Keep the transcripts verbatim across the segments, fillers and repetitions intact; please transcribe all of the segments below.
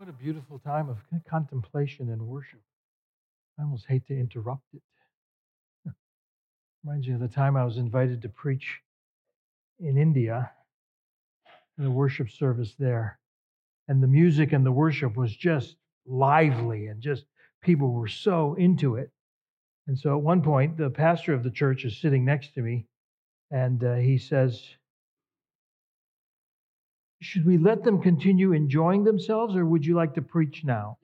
What a beautiful time of contemplation and worship. I almost hate to interrupt it. Reminds you of the time I was invited to preach in India, in a worship service there. And the music and the worship was just lively and just people were so into it. And so at one point, the pastor of the church is sitting next to me and uh, he says, "Should we let them continue enjoying themselves or would you like to preach now?"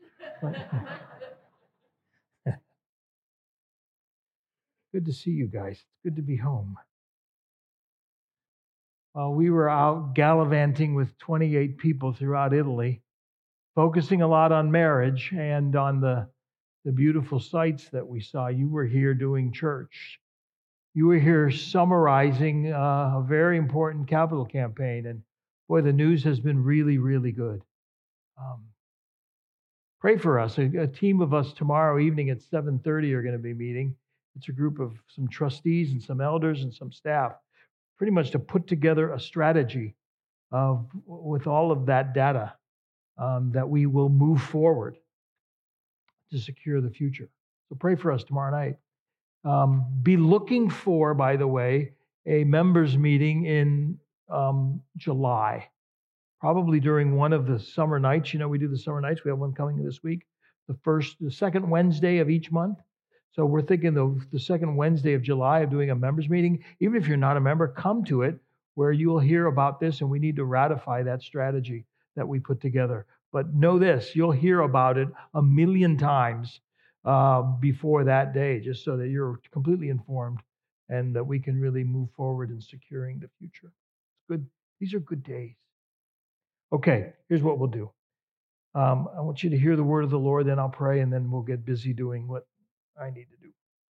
Good to see you guys. It's good to be home. While we were out gallivanting with twenty-eight people throughout Italy, focusing a lot on marriage and on the, the beautiful sights that we saw, you were here doing church. You were here summarizing uh, a very important capital campaign. And boy, the news has been really, really good. Um, pray for us. A, a team of us tomorrow evening at seven thirty are going to be meeting. It's a group of some trustees and some elders and some staff, pretty much to put together a strategy of, with all of that data, um, that we will move forward to secure the future. So pray for us tomorrow night. Um, be looking for, by the way, a members meeting in um, July, probably during one of the summer nights. You know, we do the summer nights. We have one coming this week, the first, the second Wednesday of each month. So we're thinking of the second Wednesday of July of doing a members meeting. Even if you're not a member, come to it where you'll hear about this and we need to ratify that strategy that we put together. But know this, you'll hear about it a million times uh, before that day, just so that you're completely informed and that we can really move forward in securing the future. It's good. These are good days. Okay, here's what we'll do. Um, I want you to hear the word of the Lord, then I'll pray, and then we'll get busy doing what I need to do.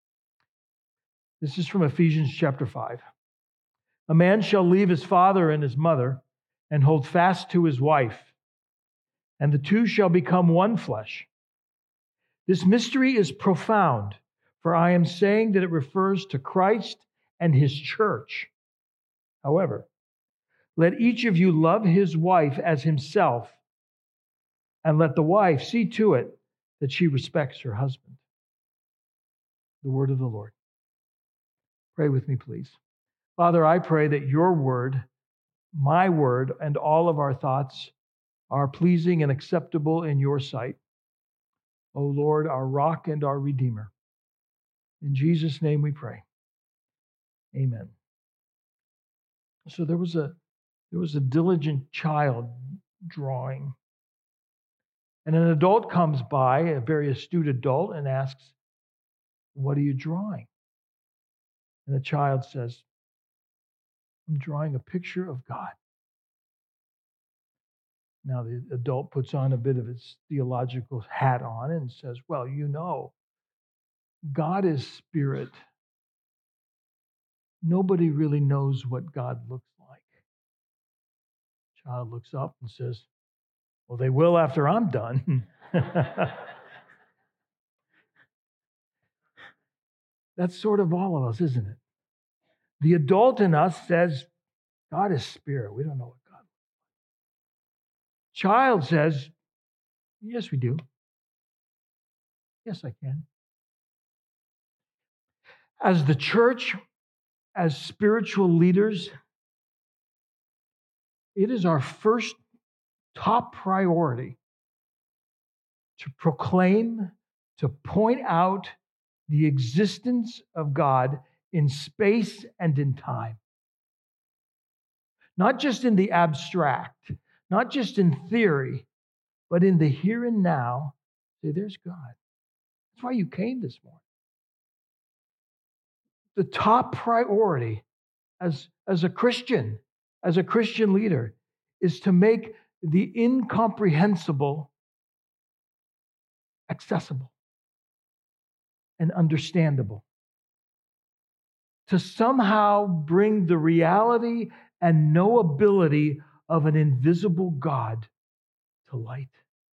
This is from Ephesians chapter five. A man shall leave his father and his mother and hold fast to his wife, and the two shall become one flesh. This mystery is profound, for I am saying that it refers to Christ and his church. However, let each of you love his wife as himself, and let the wife see to it that she respects her husband. The word of the Lord. Pray with me, please. Father, I pray that your word, my word, and all of our thoughts are pleasing and acceptable in your sight. O Lord, our rock and our redeemer. In Jesus' name we pray. Amen. So there was a there was a diligent child drawing. And an adult comes by, a very astute adult, and asks, "What are you drawing?" And the child says, "I'm drawing a picture of God." Now the adult puts on a bit of his theological hat on and says, "Well, you know, God is spirit. Nobody really knows what God looks like." Child looks up and says, "Well, they will after I'm done." That's sort of all of us, isn't it? The adult in us says, God is spirit. We don't know what God looks like. Child says, yes, we do. Yes, I can. As the church, as spiritual leaders, it is our first top priority to proclaim, to point out the existence of God in space and in time. Not just in the abstract, not just in theory, but in the here and now. Say, there's God. That's why you came this morning. The top priority as, as a Christian, as a Christian leader, is to make the incomprehensible accessible and understandable. To somehow bring the reality and knowability of an invisible God to light.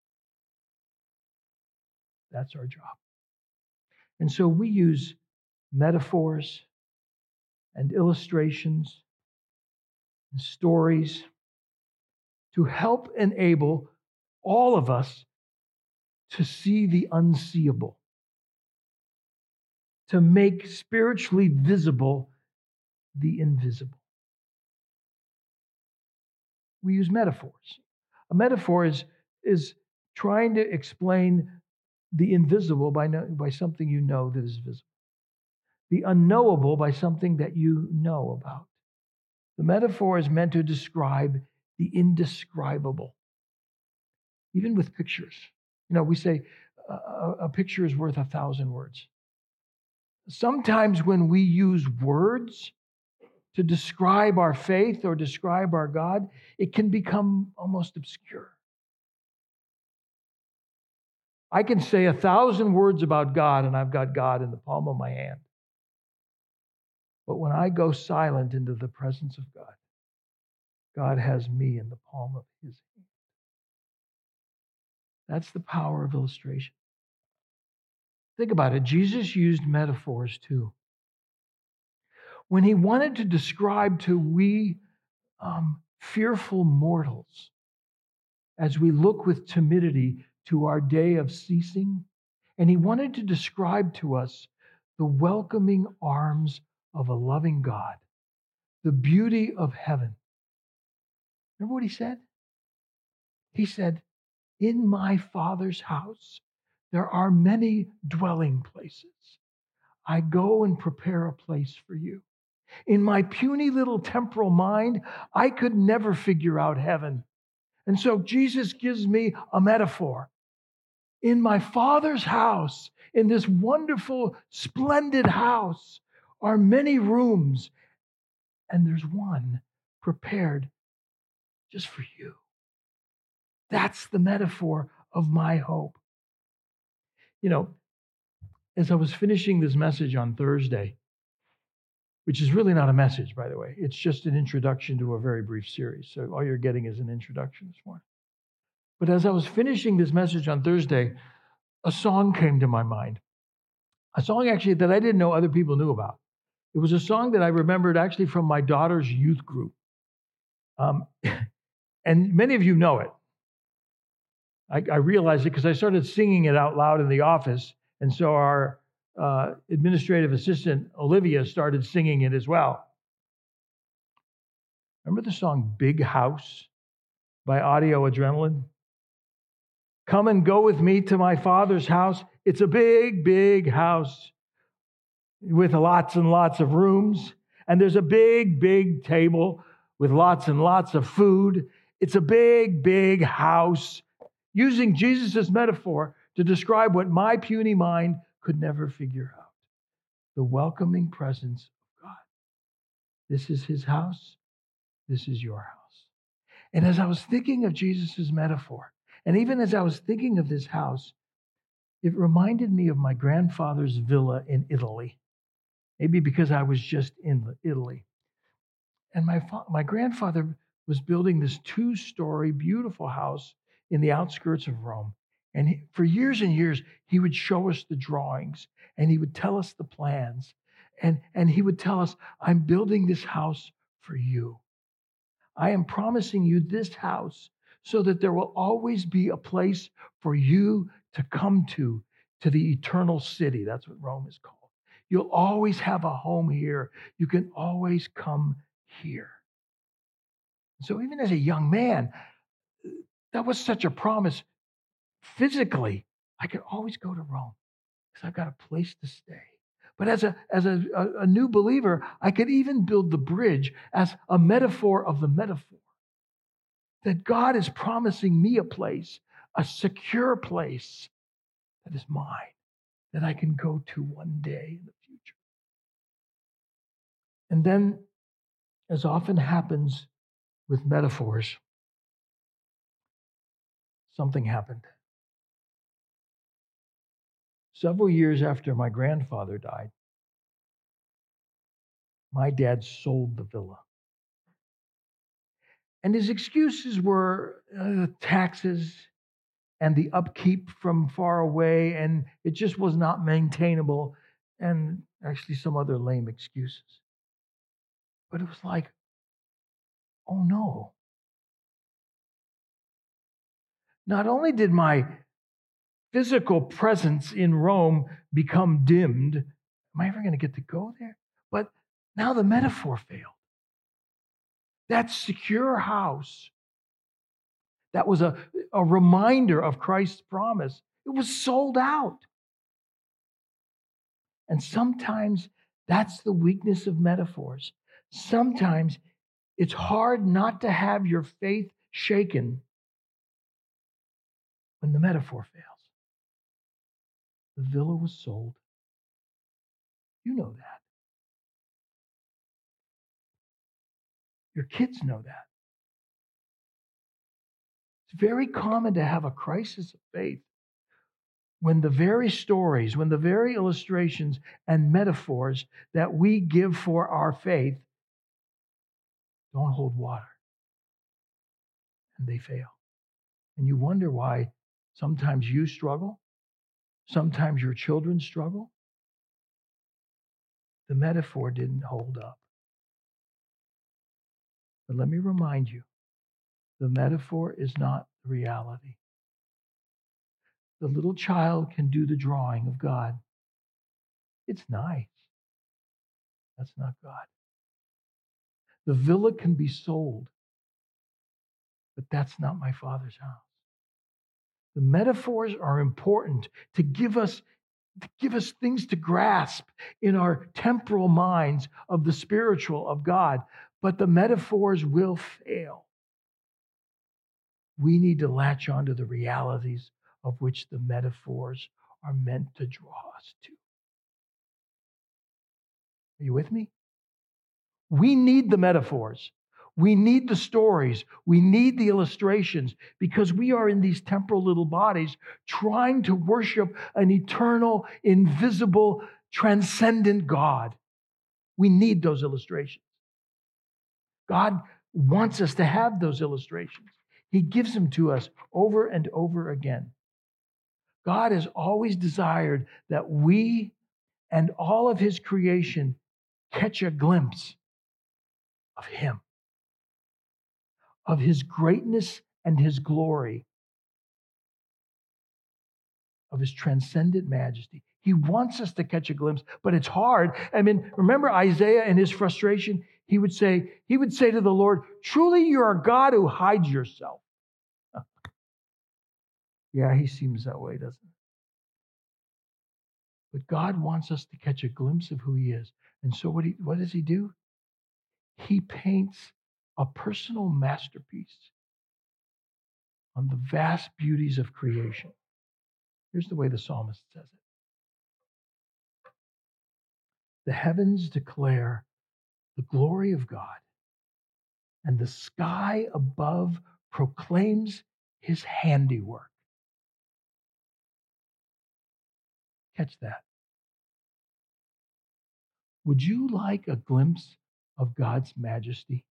That's our job. And so we use metaphors and illustrations and stories to help enable all of us, to see the unseeable, to make spiritually visible the invisible. We use metaphors. A metaphor is, is trying to explain the invisible by, no, by something you know that is visible, the unknowable by something that you know about. The metaphor is meant to describe the indescribable, even with pictures. You know, we say a, a picture is worth a thousand words. Sometimes when we use words to describe our faith or describe our God, it can become almost obscure. I can say a thousand words about God, and I've got God in the palm of my hand. But when I go silent into the presence of God, God has me in the palm of his hand. That's the power of illustration. Think about it. Jesus used metaphors too. When he wanted to describe to we um, fearful mortals, as we look with timidity to our day of ceasing, and he wanted to describe to us the welcoming arms of a loving God, the beauty of heaven. Remember what he said? He said, in my Father's house, there are many dwelling places. I go and prepare a place for you. In my puny little temporal mind, I could never figure out heaven. And so Jesus gives me a metaphor. In my Father's house, in this wonderful, splendid house, are many rooms, and there's one prepared just for you. That's the metaphor of my hope. You know, as I was finishing this message on Thursday, which is really not a message, by the way, it's just an introduction to a very brief series. So all you're getting is an introduction this morning. But as I was finishing this message on Thursday, a song came to my mind. A song actually that I didn't know other people knew about. It was a song that I remembered actually from my daughter's youth group. Um, and many of you know it. I, I realized it because I started singing it out loud in the office. And so our uh, administrative assistant, Olivia, started singing it as well. Remember the song Big House by Audio Adrenaline? Come and go with me to my Father's house. It's a big, big house with lots and lots of rooms. And there's a big, big table with lots and lots of food. It's a big, big house, using Jesus' metaphor to describe what my puny mind could never figure out. The welcoming presence of God. This is his house. This is your house. And as I was thinking of Jesus' metaphor, and even as I was thinking of this house, it reminded me of my grandfather's villa in Italy. Maybe because I was just in Italy. And my, fa- my grandfather was building this two-story beautiful house in the outskirts of Rome. And he, for years and years, he would show us the drawings and he would tell us the plans. And, and he would tell us, I'm building this house for you. I am promising you this house so that there will always be a place for you to come to, to the eternal city. That's what Rome is called. You'll always have a home here. You can always come here. So even as a young man, that was such a promise. Physically, I could always go to Rome because I've got a place to stay. But as a, as a, a, a new believer, I could even build the bridge as a metaphor of the metaphor. That God is promising me a place, a secure place that is mine, that I can go to one day in the future. And then, as often happens with metaphors, something happened. Several years after my grandfather died, my dad sold the villa. And his excuses were uh, taxes and the upkeep from far away, and it just was not maintainable, and actually some other lame excuses. But it was like, oh no. Not only did my physical presence in Rome become dimmed, am I ever going to get to go there? But now the metaphor failed. That secure house, that was a, a reminder of Christ's promise, it was sold out. And sometimes that's the weakness of metaphors. Sometimes it's hard not to have your faith shaken when the metaphor fails. The villa was sold. You know that. Your kids know that. It's very common to have a crisis of faith when the very stories, when the very illustrations and metaphors that we give for our faith don't hold water. And they fail. And you wonder why sometimes you struggle, sometimes your children struggle. The metaphor didn't hold up. But let me remind you, the metaphor is not the reality. The little child can do the drawing of God. It's nice. That's not God. The villa can be sold, but that's not my Father's house. The metaphors are important to give us, to give us things to grasp in our temporal minds of the spiritual of God, but the metaphors will fail. We need to latch onto the realities of which the metaphors are meant to draw us to. Are you with me? We need the metaphors. We need the stories. We need the illustrations because we are in these temporal little bodies trying to worship an eternal, invisible, transcendent God. We need those illustrations. God wants us to have those illustrations. He gives them to us over and over again. God has always desired that we and all of His creation catch a glimpse of Him, of His greatness and His glory, of His transcendent majesty. He wants us to catch a glimpse, but it's hard. I mean, remember Isaiah and his frustration? He would say, he would say to the Lord, truly you're a God who hides yourself. Yeah, he seems that way, doesn't he? But God wants us to catch a glimpse of who He is. And so what, he, what does He do? He paints a personal masterpiece on the vast beauties of creation. Here's the way the psalmist says it. The heavens declare the glory of God, and the sky above proclaims His handiwork. Catch that. Would you like a glimpse of God's majesty?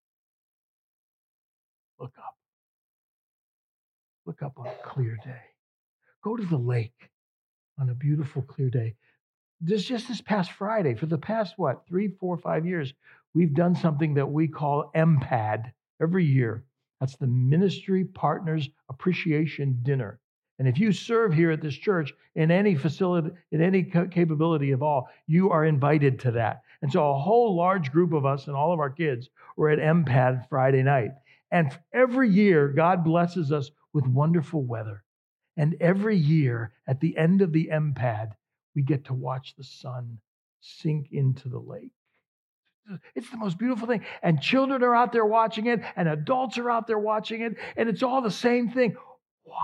Look up. Look up on a clear day. Go to the lake on a beautiful, clear day. This just this past Friday, for the past, what, three, four, five years, we've done something that we call M P A D every year. That's the Ministry Partners Appreciation Dinner. And if you serve here at this church in any facility, in any capability of all, you are invited to that. And so a whole large group of us and all of our kids were at M P A D Friday night. And every year, God blesses us with wonderful weather. And every year, at the end of the M P A D, we get to watch the sun sink into the lake. It's the most beautiful thing. And children are out there watching it, and adults are out there watching it, and it's all the same thing. Wow.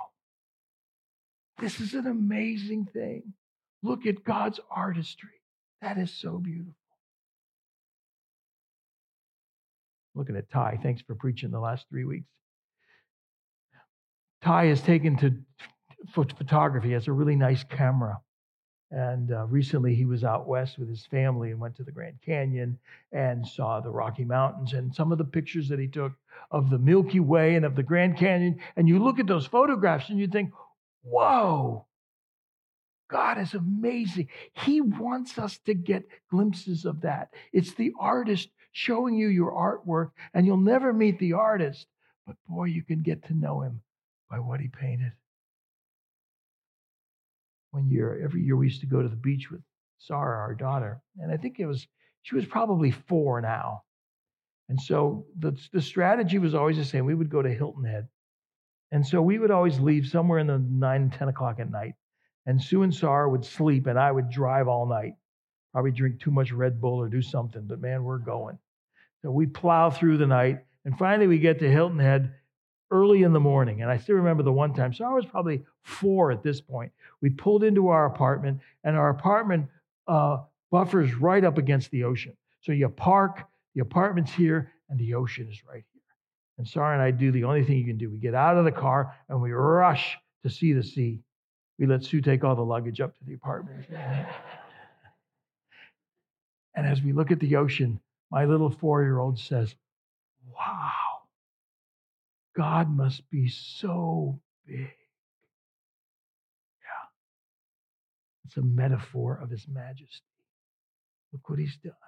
This is an amazing thing. Look at God's artistry. That is so beautiful. Looking at Ty. Thanks for preaching the last three weeks. Ty has taken to photography. He has a really nice camera. And uh, recently he was out west with his family and went to the Grand Canyon and saw the Rocky Mountains and some of the pictures that he took of the Milky Way and of the Grand Canyon. And you look at those photographs and you think, whoa, God is amazing. He wants us to get glimpses of that. It's the artist showing you your artwork, and you'll never meet the artist, but boy, you can get to know him by what he painted. One year, every year we used to go to the beach with Sarah, our daughter, and I think it was, she was probably four now. And so the, the strategy was always the same. We would go to Hilton Head. And so we would always leave somewhere in the nine, ten o'clock at night. And Sue and Sarah would sleep, and I would drive all night. Probably drink too much Red Bull or do something, but man, we're going. So we plow through the night, and finally we get to Hilton Head early in the morning. And I still remember the one time, so I was probably four at this point. We pulled into our apartment, and our apartment uh, buffers right up against the ocean. So you park, the apartment's here, and the ocean is right here. And Sarah and I do the only thing you can do. We get out of the car, and we rush to see the sea. We let Sue take all the luggage up to the apartment. And as we look at the ocean, my little four-year-old says, wow, God must be so big. Yeah. It's a metaphor of his majesty. Look what he's done.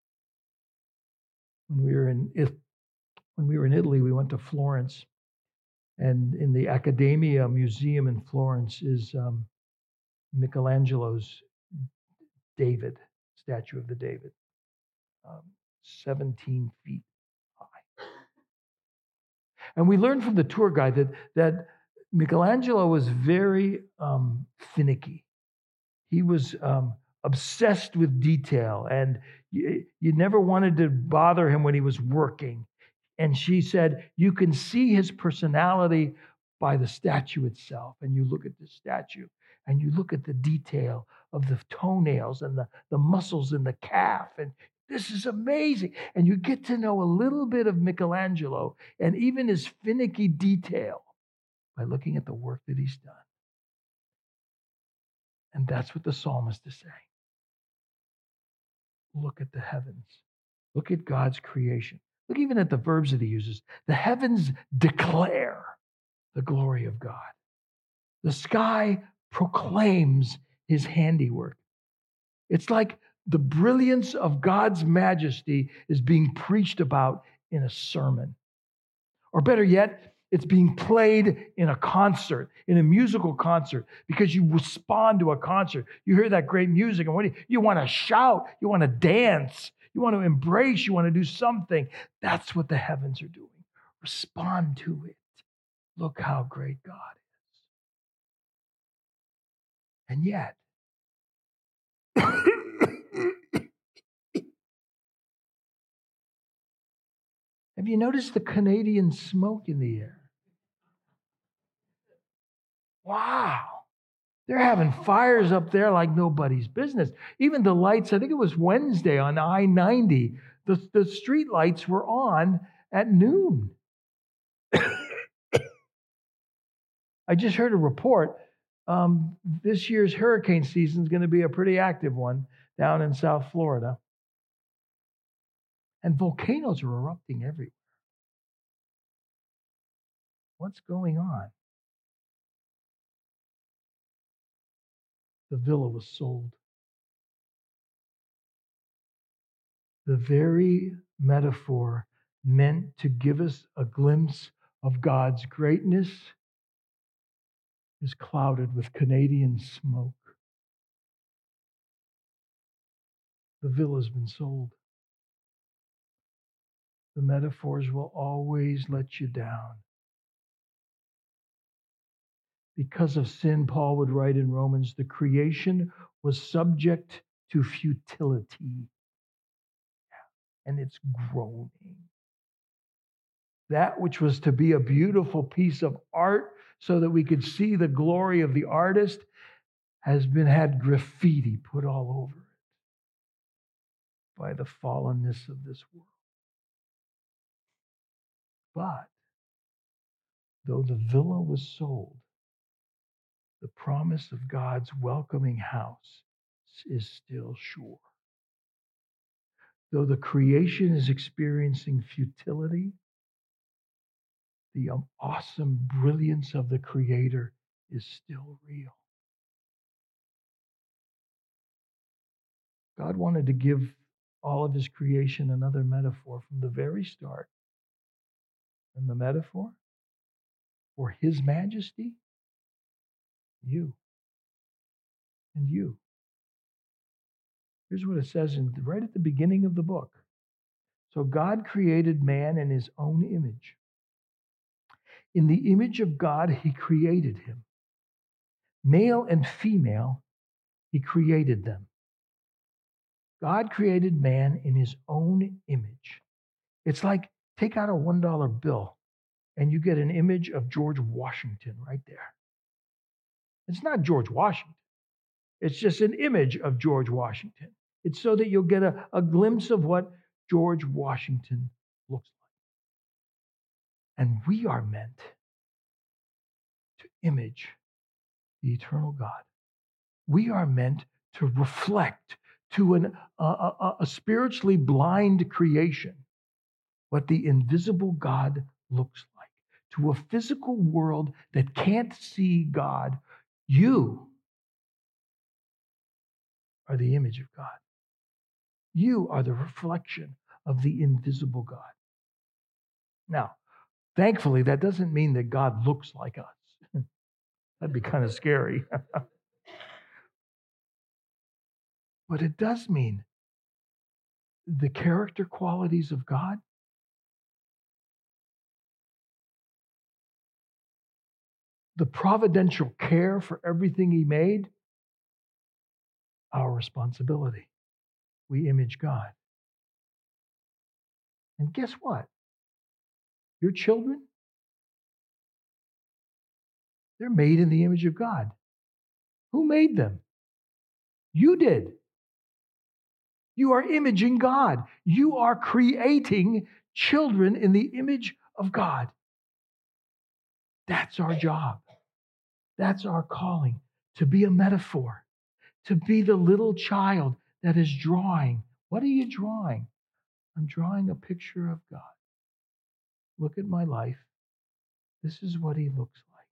When we were in when we were in Italy, we went to Florence, and in the Accademia Museum in Florence is um, Michelangelo's David, statue of the David, um, seventeen feet high. And we learned from the tour guide that, that Michelangelo was very um, finicky. He was um, obsessed with detail, and you, you never wanted to bother him when he was working. And she said, you can see his personality by the statue itself. And you look at the statue, and you look at the detail of the toenails and the, the muscles in the calf. And this is amazing. And you get to know a little bit of Michelangelo and even his finicky detail by looking at the work that he's done. And that's what the psalmist is saying. Look at the heavens. Look at God's creation. Look even at the verbs that he uses. The heavens declare the glory of God. The sky proclaims his handiwork. It's like the brilliance of God's majesty is being preached about in a sermon. Or better yet, it's being played in a concert, in a musical concert, because you respond to a concert. You hear that great music, and what do you, you want to shout, you want to dance, you want to embrace, you want to do something. That's what the heavens are doing. Respond to it. Look how great God is. And yet, have you noticed the Canadian smoke in the air? Wow. They're having fires up there like nobody's business. Even the lights, I think it was Wednesday on I ninety, the, the street lights were on at noon. I just heard a report. Um, this year's hurricane season is going to be a pretty active one down in South Florida. And volcanoes are erupting everywhere. What's going on? The villa was sold. The very metaphor meant to give us a glimpse of God's greatness is clouded with Canadian smoke. The villa's been sold. The metaphors will always let you down. Because of sin, Paul would write in Romans, the creation was subject to futility. And it's groaning. That which was to be a beautiful piece of art so that we could see the glory of the artist has been had graffiti put all over it by the fallenness of this world. But though the villa was sold, the promise of God's welcoming house is still sure. Though the creation is experiencing futility, the awesome brilliance of the Creator is still real. God wanted to give all of his creation another metaphor from the very start. And the metaphor for His majesty? You and you. Here's what it says in, right at the beginning of the book. So God created man in His own image. In the image of God, He created him. Male and female, He created them. God created man in His own image. It's like take out a one dollar bill and you get an image of George Washington right there. It's not George Washington. It's just an image of George Washington. It's so that you'll get a, a glimpse of what George Washington looks like. And we are meant to image the eternal God. We are meant to reflect to an, a, a, a spiritually blind creation what the invisible God looks like. To a physical world that can't see God, you are the image of God. You are the reflection of the invisible God. Now, thankfully, that doesn't mean that God looks like us. That'd be kind of scary. But it does mean the character qualities of God, the providential care for everything He made, our responsibility. We image God. And guess what? Your children, they're made in the image of God. Who made them? You did. You are imaging God. You are creating children in the image of God. That's our job. That's our calling, to be a metaphor, to be the little child that is drawing. What are you drawing? I'm drawing a picture of God. Look at my life. This is what He looks like.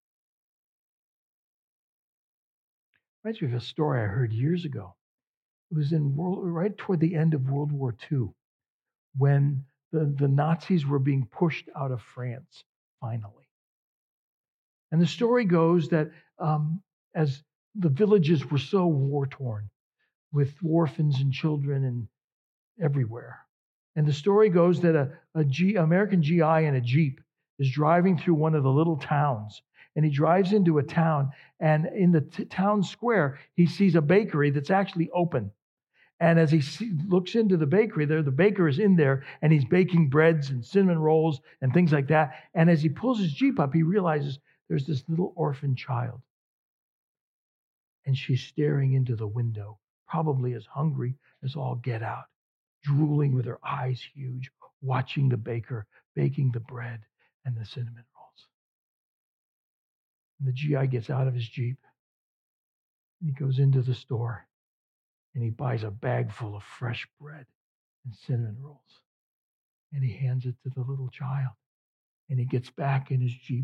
Reminds me of a story I heard years ago. It was in world, right toward the end of World War Two, when the, the Nazis were being pushed out of France, finally. And the story goes that um, as the villages were so war-torn, with orphans and children and everywhere. And the story goes that a, a G, American G I in a Jeep is driving through one of the little towns. And he drives into a town, and in the t- town square, he sees a bakery that's actually open. And as he see, looks into the bakery there, the baker is in there, and he's baking breads and cinnamon rolls and things like that. And as he pulls his Jeep up, he realizes there's this little orphan child. And she's staring into the window, probably as hungry as all get out, drooling with her eyes huge, watching the baker baking the bread and the cinnamon rolls. And the G I gets out of his Jeep, and he goes into the store, and he buys a bag full of fresh bread and cinnamon rolls. And he hands it to the little child. And he gets back in his Jeep.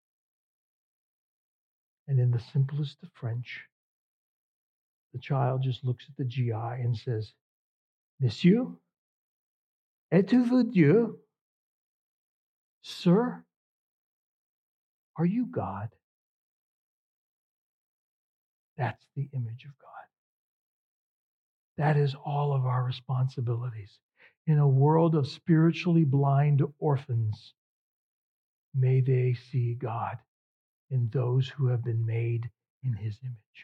And in the simplest of French, the child just looks at the G I and says, "Monsieur, êtes-vous Dieu? Sir, are you God?" That's the image of God. That is all of our responsibilities. In a world of spiritually blind orphans, may they see God in those who have been made in His image.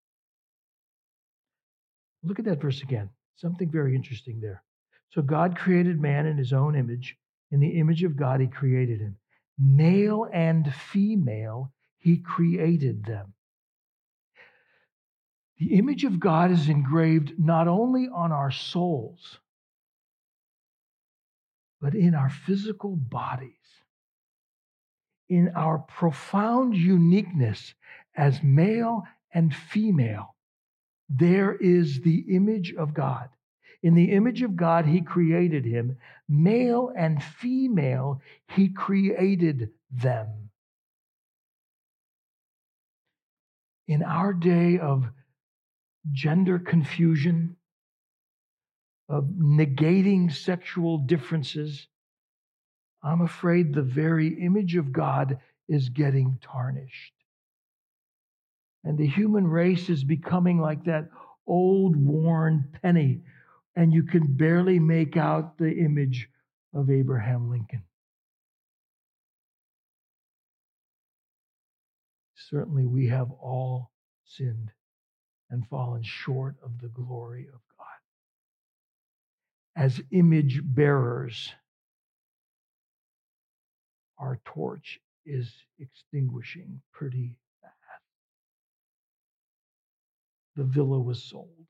Look at that verse again. Something very interesting there. So God created man in His own image. In the image of God, He created him. Male and female, He created them. The image of God is engraved not only on our souls, but in our physical bodies, in our profound uniqueness as male and female. There is the image of God. In the image of God, He created him. Male and female, He created them. In our day of gender confusion, of negating sexual differences, I'm afraid the very image of God is getting tarnished. And the human race is becoming like that old worn penny, and you can barely make out the image of Abraham Lincoln. Certainly, we have all sinned and fallen short of the glory of God. As image bearers, our torch is extinguishing pretty fast. The villa was sold.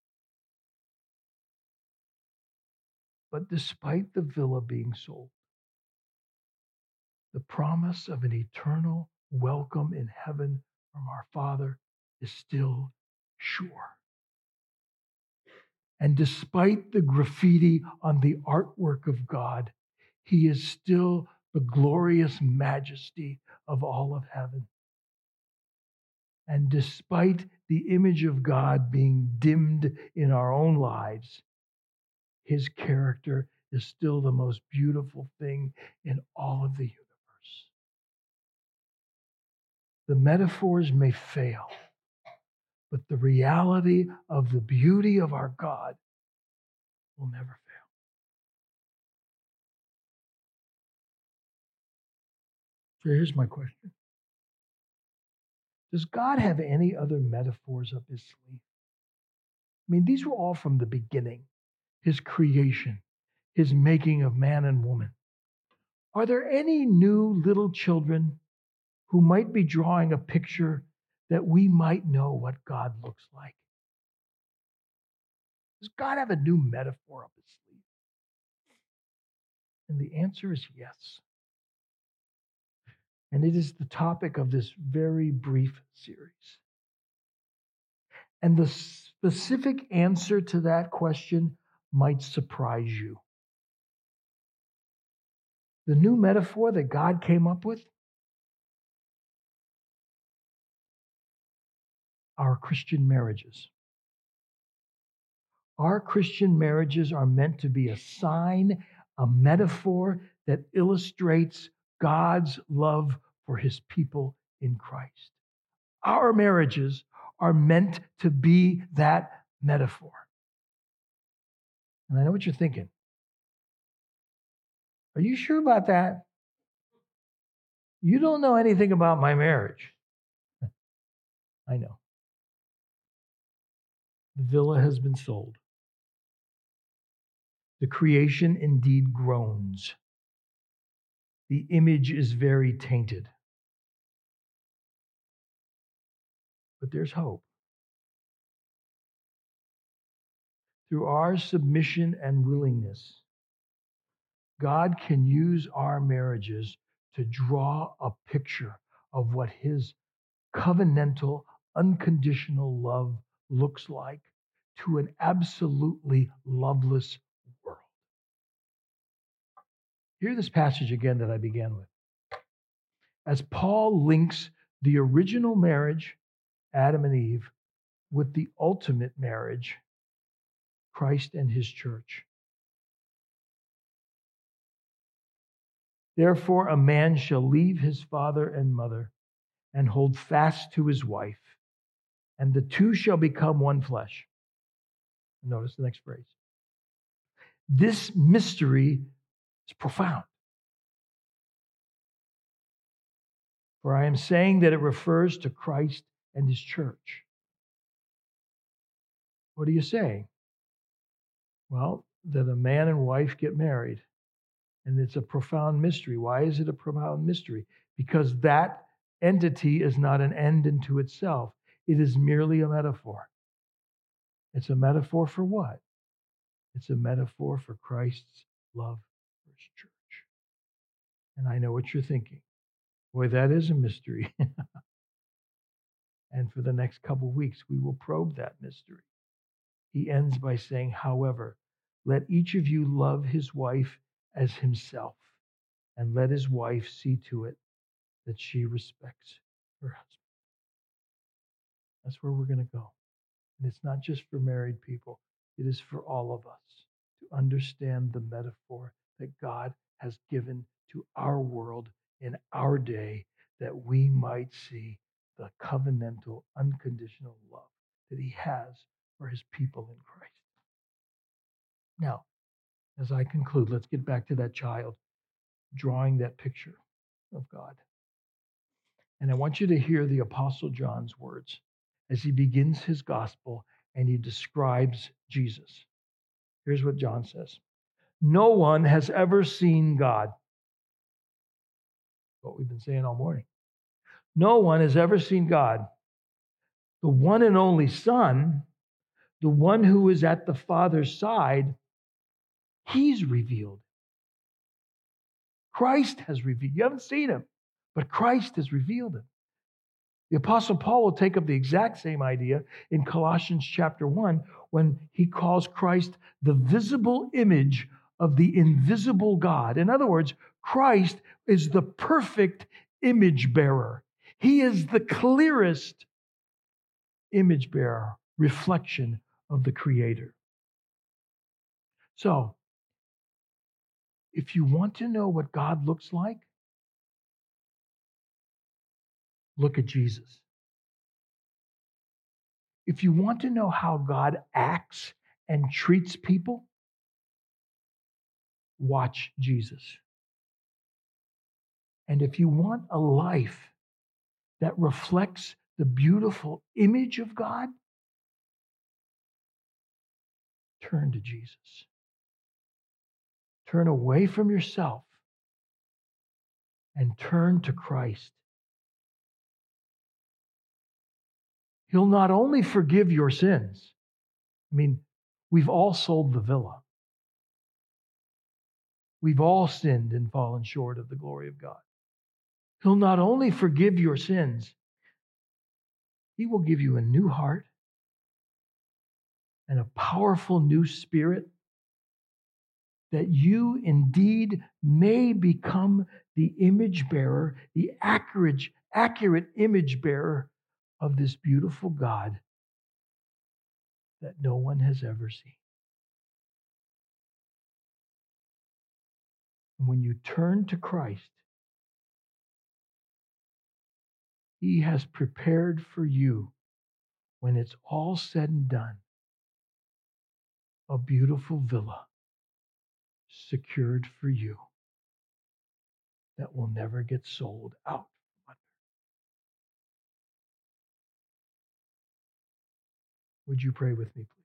But despite the villa being sold, the promise of an eternal welcome in heaven from our Father is still sure. And despite the graffiti on the artwork of God, He is still the glorious majesty of all of heaven. And despite the image of God being dimmed in our own lives, His character is still the most beautiful thing in all of the universe. The metaphors may fail, but the reality of the beauty of our God will never fail. So here's my question. Does God have any other metaphors up His sleeve? I mean, these were all from the beginning, His creation, His making of man and woman. Are there any new little children who might be drawing a picture that we might know what God looks like? Does God have a new metaphor up His sleeve? And the answer is yes. And it is the topic of this very brief series. And the specific answer to that question might surprise you. The new metaphor that God came up with, our Christian marriages. Our Christian marriages are meant to be a sign, a metaphor that illustrates God's love for His people in Christ. Our marriages are meant to be that metaphor. And I know what you're thinking. Are you sure about that? You don't know anything about my marriage. I know. The villa has been sold. The creation indeed groans. The image is very tainted. But there's hope. Through our submission and willingness, God can use our marriages to draw a picture of what His covenantal, unconditional love looks like to an absolutely loveless world. Hear this passage again that I began with. As Paul links the original marriage, Adam and Eve, with the ultimate marriage, Christ and His church. Therefore, a man shall leave his father and mother and hold fast to his wife, and the two shall become one flesh. Notice the next phrase. This mystery is profound. For I am saying that it refers to Christ and His church. What are you saying? Well, that a man and wife get married. And it's a profound mystery. Why is it a profound mystery? Because that entity is not an end unto itself. It is merely a metaphor. It's a metaphor for what? It's a metaphor for Christ's love for His church. And I know what you're thinking. Boy, that is a mystery. And for the next couple weeks, we will probe that mystery. He ends by saying, however, let each of you love his wife as himself, and let his wife see to it that she respects her husband. That's where we're going to go. And it's not just for married people. It is for all of us to understand the metaphor that God has given to our world in our day, that we might see the covenantal, unconditional love that he has for his people in Christ. Now, as I conclude, let's get back to that child drawing that picture of God. And I want you to hear the Apostle John's words as he begins his gospel and he describes Jesus. Here's what John says. No one has ever seen God. What we've been saying all morning. No one has ever seen God. The one and only Son, the one who is at the Father's side, he's revealed. Christ has revealed. You haven't seen him, but Christ has revealed him. The Apostle Paul will take up the exact same idea in Colossians chapter one when he calls Christ the visible image of the invisible God. In other words, Christ is the perfect image bearer. He is the clearest image bearer, reflection of the Creator. So, if you want to know what God looks like, look at Jesus. If you want to know how God acts and treats people, watch Jesus. And if you want a life that reflects the beautiful image of God, turn to Jesus. Turn away from yourself and turn to Christ. He'll not only forgive your sins. I mean, we've all sold the villa. We've all sinned and fallen short of the glory of God. He'll not only forgive your sins, he will give you a new heart and a powerful new spirit that you indeed may become the image bearer, the accurate, accurate image bearer of this beautiful God that no one has ever seen. And when you turn to Christ, he has prepared for you, when it's all said and done, a beautiful villa secured for you that will never get sold out. Would you pray with me, please?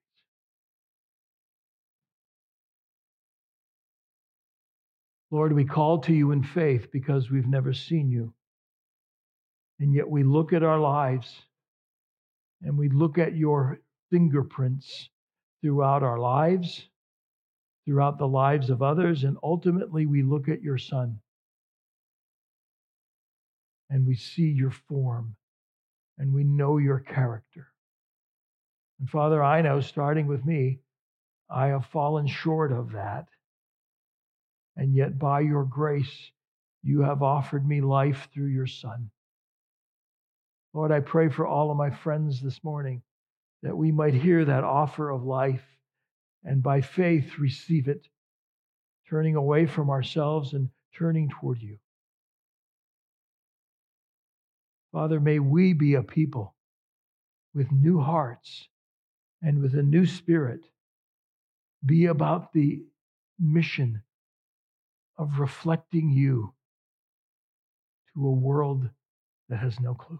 Lord, we call to you in faith because we've never seen you. And yet we look at our lives and we look at your fingerprints throughout our lives, throughout the lives of others, and ultimately we look at your Son and we see your form and we know your character. And Father, I know, starting with me, I have fallen short of that. And yet by your grace, you have offered me life through your Son. Lord, I pray for all of my friends this morning that we might hear that offer of life and by faith receive it, turning away from ourselves and turning toward you. Father, may we be a people with new hearts and with a new spirit, be about the mission of reflecting you to a world that has no clue.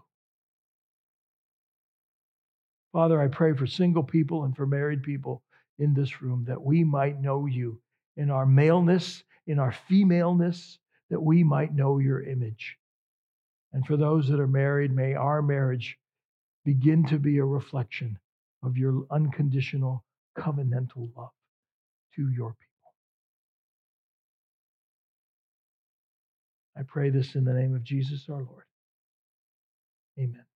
Father, I pray for single people and for married people in this room that we might know you in our maleness, in our femaleness, that we might know your image. And for those that are married, may our marriage begin to be a reflection of your unconditional covenantal love to your people. I pray this in the name of Jesus our Lord. Amen.